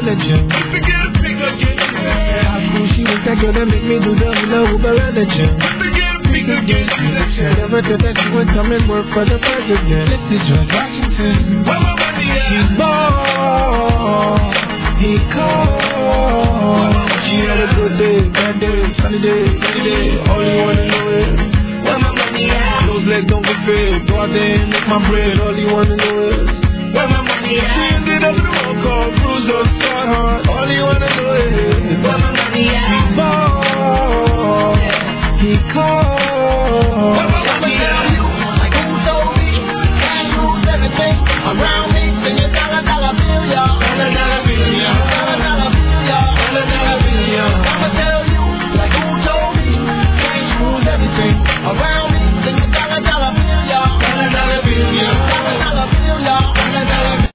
religion. Used to get a pick up, get you. High school, she was that girl that make me do the Uber religion. Used to get a pick up, get you. Never thought that she would come and work for the president. This is George Washington. Where my money at? She bought, he called. She had a good day, bad day, sunny day, rainy day. All you wanna know is where my money at? Those legs don't get fed. Go out there and make my bread. All you wanna know is where my money at? She ended up in a roll call, bruised up, scarred heart. All you wanna know is where my money at? He bought, he called.